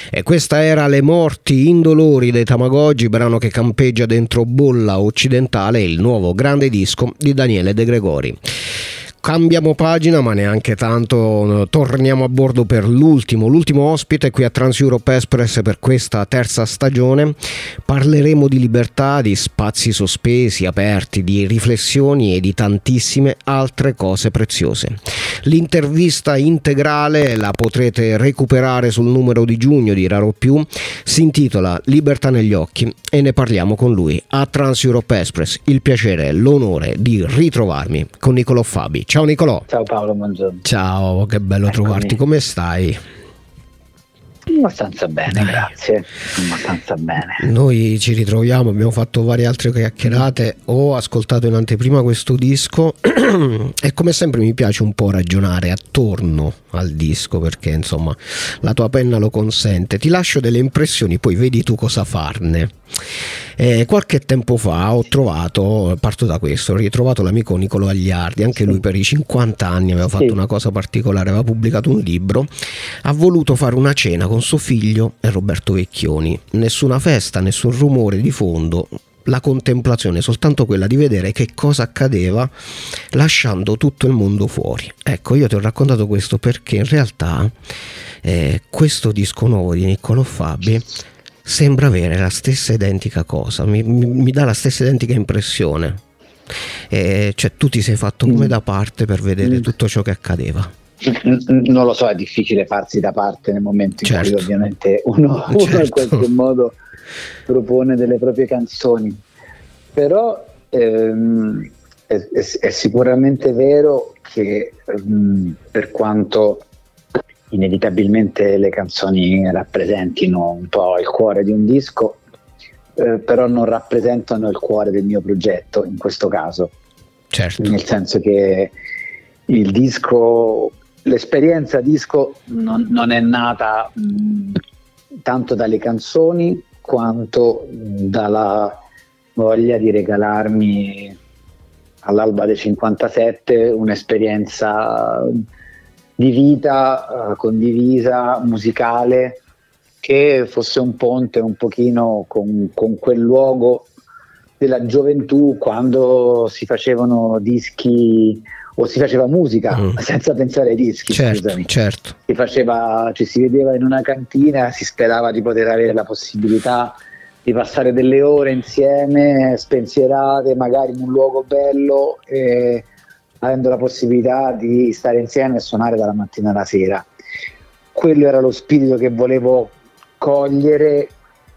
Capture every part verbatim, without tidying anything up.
E questa era Le morti indolori dei Tamagotchi, brano che campeggia dentro Bolla Occidentale, il nuovo grande disco di Daniele De Gregori. Cambiamo pagina, ma neanche tanto, torniamo a bordo per l'ultimo, l'ultimo ospite qui a Trans Europe Express per questa terza stagione. Parleremo di libertà, di spazi sospesi, aperti, di riflessioni e di tantissime altre cose preziose. L'intervista integrale la potrete recuperare sul numero di giugno di Raro Più, si intitola Libertà negli occhi e ne parliamo con lui a Trans Europe Express. Il piacere e l'onore di ritrovarmi con Nicolò Fabi. Ciao Nicolò. Ciao Paolo, buongiorno. Ciao, che bello Eccomi. trovarti, come stai? Abbastanza bene, grazie. Abbastanza bene. Noi ci ritroviamo, abbiamo fatto varie altre chiacchierate, ho ascoltato in anteprima questo disco e come sempre mi piace un po' ragionare attorno al disco, perché insomma la tua penna lo consente. Ti lascio delle impressioni, poi vedi tu cosa farne. Eh, qualche tempo fa ho trovato, parto da questo, ho ritrovato l'amico Nicolò Agliardi, anche lui per i cinquanta anni aveva fatto sì. una cosa particolare, aveva pubblicato un libro, ha voluto fare una cena con suo figlio e Roberto Vecchioni, nessuna festa, nessun rumore di fondo, la contemplazione soltanto quella di vedere che cosa accadeva lasciando tutto il mondo fuori. Ecco, io ti ho raccontato questo perché in realtà eh, questo disco nuovo di Nicolò Fabi sembra avere la stessa identica cosa, mi, mi, mi dà la stessa identica impressione, eh, cioè tu ti sei fatto come mm. da parte per vedere mm. tutto ciò che accadeva. Non lo so, è difficile farsi da parte nel momento in certo. cui ovviamente uno, certo. uno in qualche modo propone delle proprie canzoni, però ehm, è, è, è sicuramente vero che ehm, per quanto inevitabilmente le canzoni rappresentino un po' il cuore di un disco, eh, però non rappresentano il cuore del mio progetto in questo caso, certo. nel senso che il disco, l'esperienza disco non, non è nata mh, tanto dalle canzoni quanto mh, dalla voglia di regalarmi all'alba del cinquantasette un'esperienza di vita uh, condivisa, musicale, che fosse un ponte un pochino con, con quel luogo della gioventù quando si facevano dischi o si faceva musica mm. senza pensare ai dischi, certo, scusami. certo. Si faceva, ci si vedeva in una cantina, si sperava di poter avere la possibilità di passare delle ore insieme, spensierate, magari in un luogo bello, e avendo la possibilità di stare insieme e suonare dalla mattina alla sera. Quello era lo spirito che volevo cogliere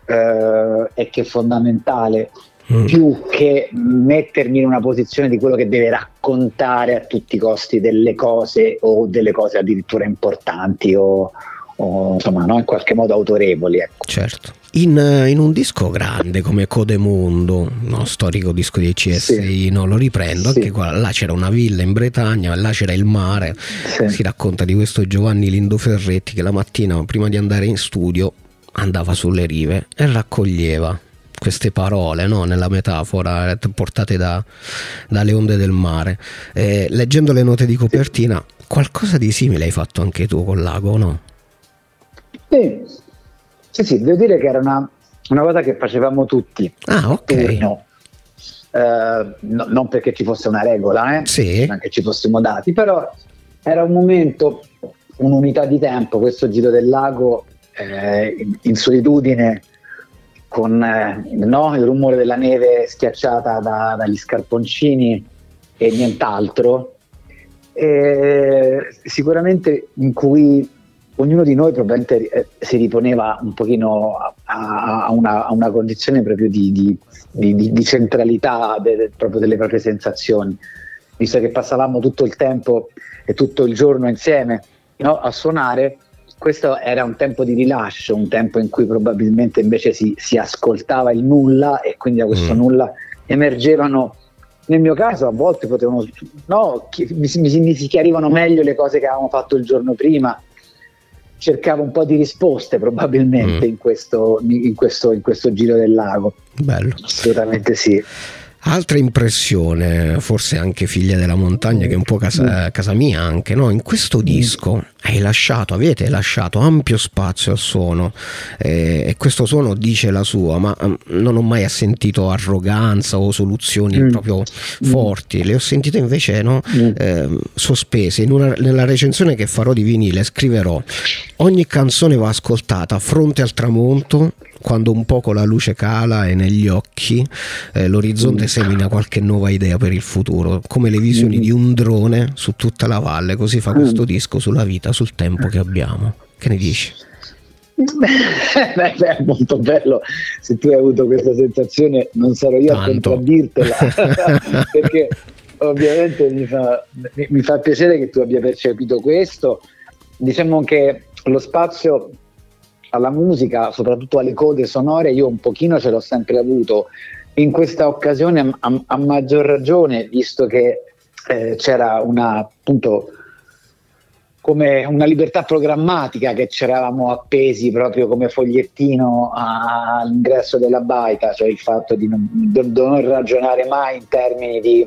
eh, e che è fondamentale, mm. più che mettermi in una posizione di quello che deve raccontare a tutti i costi delle cose o delle cose addirittura importanti o, o insomma, no, in qualche modo autorevoli, ecco. Certo. In, in un disco grande come Codemondo, no, storico disco di C S I, sì. no, lo riprendo, sì. anche qua, là c'era una villa in Bretagna, là c'era il mare, sì. si racconta di questo Giovanni Lindo Ferretti che la mattina prima di andare in studio andava sulle rive e raccoglieva queste parole, no, nella metafora portate da, dalle onde del mare. E, leggendo le note di copertina, qualcosa di simile hai fatto anche tu col lago, no? Sì. Sì, sì, devo dire che era una, una cosa che facevamo tutti. Ah, ok. No. Eh, no, non perché ci fosse una regola, eh, sì. non che ci fossimo dati, però era un momento, un'unità di tempo, questo giro del lago eh, in, in solitudine, con eh, no, il rumore della neve schiacciata da, dagli scarponcini e nient'altro, e sicuramente in cui ognuno di noi probabilmente eh, si riponeva un pochino a, a, una, a una condizione proprio di, di, di, di centralità de, de, proprio delle proprie sensazioni, visto che passavamo tutto il tempo e tutto il giorno insieme, no, a suonare. Questo era un tempo di rilascio, un tempo in cui probabilmente invece si, si ascoltava il nulla, e quindi da questo mm. nulla emergevano, nel mio caso a volte potevano, no, mi, mi, mi si chiarivano meglio le cose che avevamo fatto il giorno prima. Cercavo un po' di risposte probabilmente mm. in, questo, in, questo, in questo giro del lago. Bello. Assolutamente sì. Altra impressione, forse anche figlia della montagna, che è un po' casa, casa mia anche, no? In questo disco hai lasciato, avete lasciato ampio spazio al suono, eh, e questo suono dice la sua, ma um, non ho mai sentito arroganza o soluzioni mm. proprio forti, le ho sentite invece, no? mm. eh, sospese. In una, nella recensione che farò di vinile scriverò: ogni canzone va ascoltata fronte al tramonto, quando un poco la luce cala e negli occhi eh, l'orizzonte semina qualche nuova idea per il futuro, come le visioni di un drone su tutta la valle. Così fa questo disco sulla vita, sul tempo che abbiamo. Che ne dici? Beh, beh, è molto bello. Se tu hai avuto questa sensazione, non sarò io Tanto. a contraddirtela perché ovviamente mi fa, mi, mi fa piacere che tu abbia percepito questo. Diciamo che lo spazio alla musica, soprattutto alle code sonore, io un pochino ce l'ho sempre avuto. In questa occasione a, a maggior ragione, visto che eh, c'era una, appunto, come una libertà programmatica che ci eravamo appesi proprio come fogliettino a, all'ingresso della baita, cioè il fatto di non, di non ragionare mai in termini di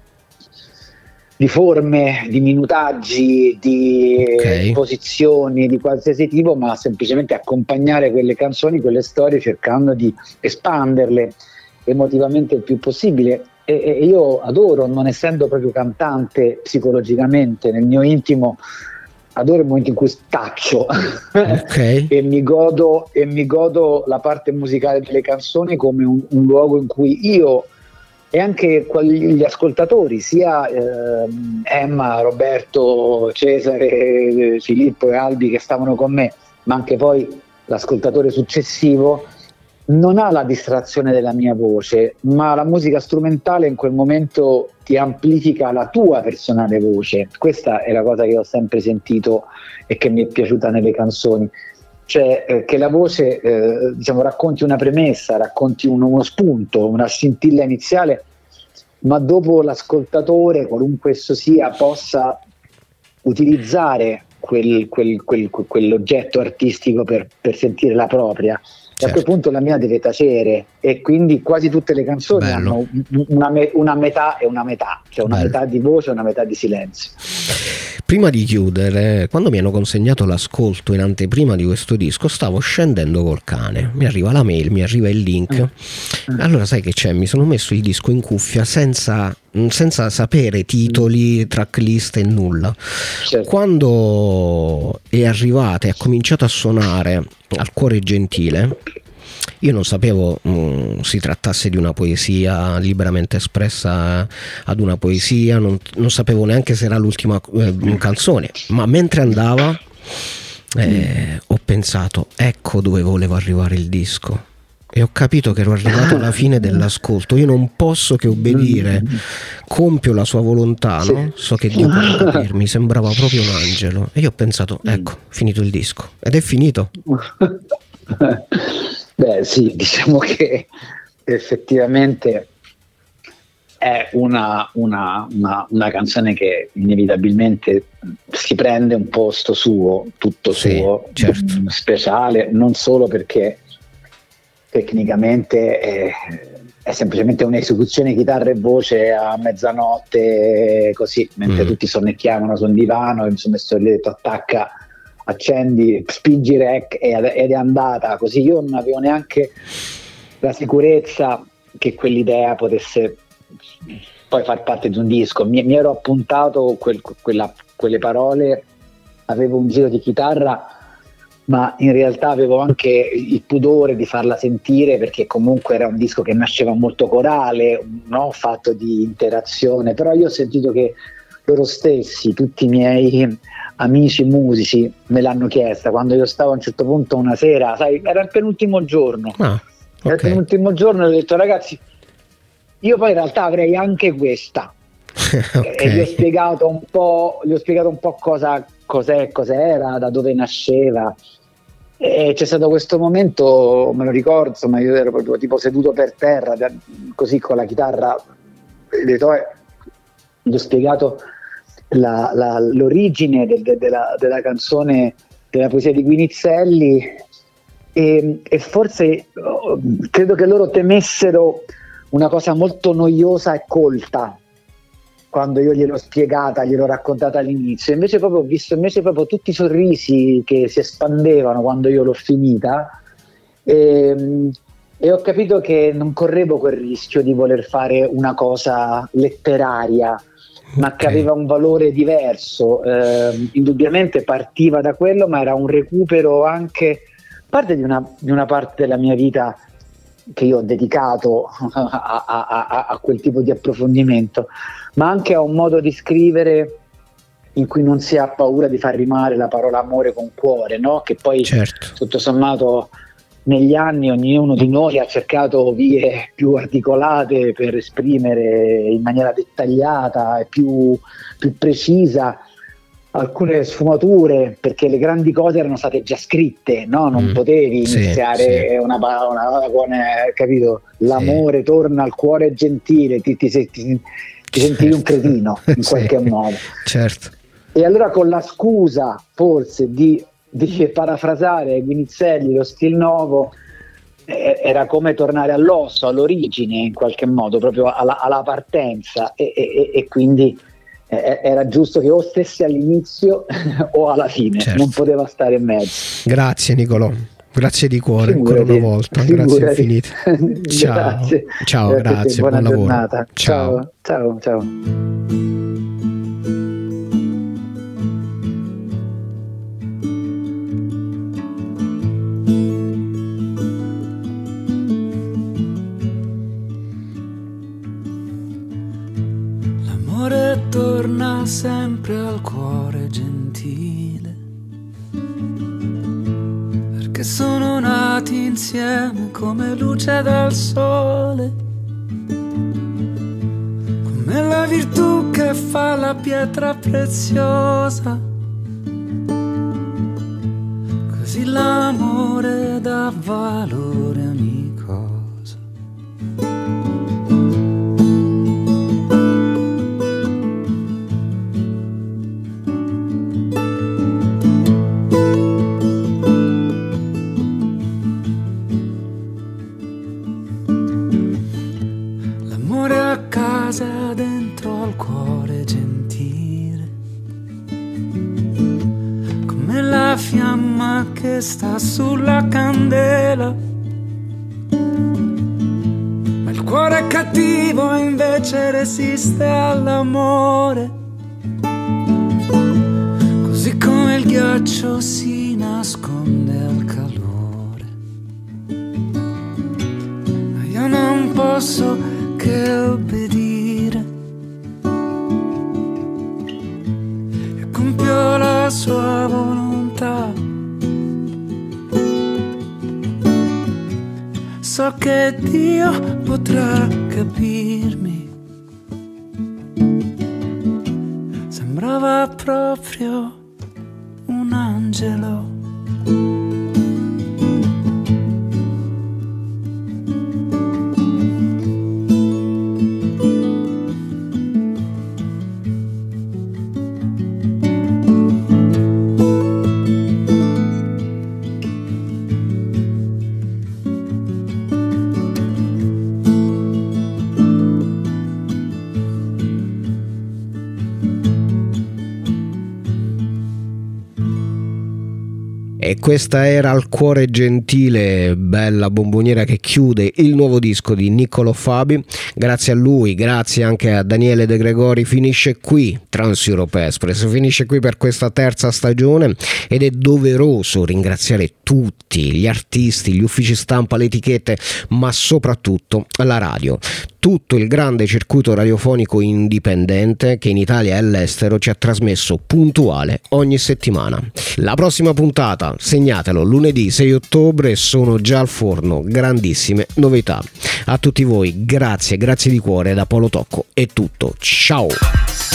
di forme, di minutaggi, di okay. posizioni di qualsiasi tipo, ma semplicemente accompagnare quelle canzoni, quelle storie, cercando di espanderle emotivamente il più possibile. E, e io adoro, non essendo proprio cantante psicologicamente, nel mio intimo adoro il momento in cui staccio okay. e mi godo e mi godo la parte musicale delle canzoni come un, un luogo in cui io e anche gli ascoltatori, sia eh, Emma, Roberto, Cesare, Filippo e Albi che stavano con me, ma anche poi l'ascoltatore successivo, non ha la distrazione della mia voce, ma la musica strumentale in quel momento ti amplifica la tua personale voce. Questa è la cosa che ho sempre sentito e che mi è piaciuta nelle canzoni. Cioè eh, che la voce eh, diciamo racconti una premessa, racconti un, uno spunto, una scintilla iniziale, ma dopo l'ascoltatore, qualunque esso sia, possa utilizzare quel, quel, quel, quell'oggetto artistico per, per sentire la propria. Certo. E a quel punto la mia deve tacere, e quindi quasi tutte le canzoni Bello. hanno una, me, una metà e una metà, cioè una Bello. metà di voce e una metà di silenzio. Prima di chiudere, quando mi hanno consegnato l'ascolto in anteprima di questo disco, stavo scendendo col cane, mi arriva la mail, mi arriva il link, mm. allora sai che c'è, mi sono messo il disco in cuffia senza, senza sapere titoli, tracklist e nulla. Certo. Quando è arrivata e ha cominciato a suonare Al cuore gentile, io non sapevo mh, si trattasse di una poesia liberamente espressa ad una poesia, non, non sapevo neanche se era l'ultima eh, canzone, ma mentre andava eh, ho pensato, ecco dove voleva arrivare il disco, e ho capito che ero arrivato alla fine dell'ascolto. Io non posso che obbedire, compio la sua volontà, no? So che Dio può capirmi, sembrava proprio un angelo, e io ho pensato, ecco, finito il disco, ed è finito. Beh sì, diciamo che effettivamente è una, una, una, una canzone che inevitabilmente si prende un posto suo, tutto sì, suo, certo. speciale, non solo perché tecnicamente è, è semplicemente un'esecuzione chitarra e voce a mezzanotte così, mentre mm. tutti sonnecchiavano su un divano, e mi sono messo lì e ho detto attacca, accendi, spingi rec ed è andata così. Io non avevo neanche la sicurezza che quell'idea potesse poi far parte di un disco. Mi, mi ero appuntato quel, quella, quelle parole, avevo un giro di chitarra, ma in realtà avevo anche il pudore di farla sentire, perché comunque era un disco che nasceva molto corale, no? Fatto di interazione, però io ho sentito che loro stessi, tutti i miei amici musici me l'hanno chiesta quando io stavo a un certo punto una sera, sai, era il penultimo giorno, ah, okay. era il penultimo giorno, e ho detto ragazzi, io poi in realtà avrei anche questa. Okay. E gli ho spiegato un po', gli ho spiegato un po' cosa cos'è, cos'era, da dove nasceva, e c'è stato questo momento, me lo ricordo, insomma, io ero proprio tipo seduto per terra, così con la chitarra, e detto, eh, gli ho spiegato La, la, l'origine del, de, della, della canzone, della poesia di Guinizelli, e, e forse oh, credo che loro temessero una cosa molto noiosa e colta quando io gliel'ho spiegata, gliel'ho raccontata all'inizio. Invece proprio ho visto invece proprio tutti i sorrisi che si espandevano quando io l'ho finita, e, e ho capito che non correvo quel rischio di voler fare una cosa letteraria, ma che aveva un valore diverso. Eh, indubbiamente partiva da quello, ma era un recupero anche parte di una, di una parte della mia vita che io ho dedicato a, a, a, a quel tipo di approfondimento, ma anche a un modo di scrivere in cui non si ha paura di far rimare la parola amore con cuore, no? Che poi certo, tutto sommato negli anni ognuno di noi ha cercato vie più articolate per esprimere in maniera dettagliata e più, più precisa alcune sfumature, perché le grandi cose erano state già scritte, no? Non mm, potevi iniziare sì, una, una con eh, capito, l'amore sì, torna al cuore gentile, ti, ti, ti, ti, ti sentivi un cretino in sì, qualche modo, certo. E allora con la scusa forse di, di parafrasare Guinizelli, lo Stil Novo, eh, era come tornare all'osso, all'origine in qualche modo, proprio alla, alla partenza, e, e, e quindi era giusto che o stesse all'inizio o alla fine, certo, non poteva stare in mezzo. Grazie Nicolò, grazie di cuore, figurati, ancora una volta, figurati. Grazie infinite. Ciao, grazie. Ciao, grazie, grazie, buona buon giornata. Lavoro. Ciao, ciao, ciao. Torna sempre al cuore gentile, perché sono nati insieme come luce dal sole, come la virtù che fa la pietra preziosa, così l'amore dà valore a ogni cosa. Dentro al cuore gentile, come la fiamma che sta sulla candela, ma il cuore cattivo invece resiste all'amore, così come il ghiaccio si nasconde al calore. Ma io non posso che obbedire, la sua volontà. So che Dio potrà capirmi, sembrava proprio un angelo. E questa era Al cuore gentile, bella bomboniera che chiude il nuovo disco di Niccolò Fabi. Grazie a lui, grazie anche a Daniele De Gregori. Finisce qui Trans-Europe Express, finisce qui per questa terza stagione, ed è doveroso ringraziare tutti gli artisti, gli uffici stampa, le etichette, ma soprattutto la radio. Tutto il grande circuito radiofonico indipendente che in Italia e all'estero ci ha trasmesso puntuale ogni settimana. La prossima puntata, segnatelo, lunedì sei ottobre, sono già al forno, grandissime novità. A tutti voi grazie, grazie di cuore, da Paolo Tocco è tutto, ciao!